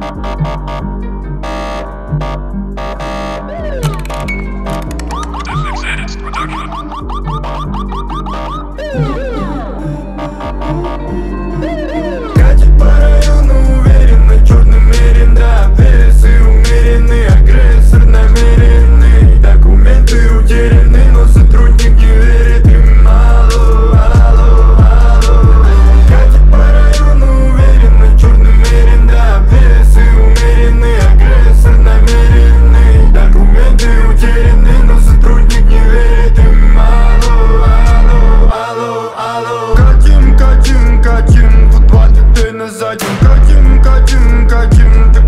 Катит по району уверенно, черный меренда. Весы умерены, агрессор намеренный. Документы утеряны, но сотрудник не верит им. Алло, алло, алло. Катит по району уверенно, черный меренда. Весы умерены, агрессор намеренный. Документы утеряны, но сотрудник не верит им. Алло, алло, алло, алло. Катим, катим, катим, вот 20 ты на заднем. Катим, катим, катим,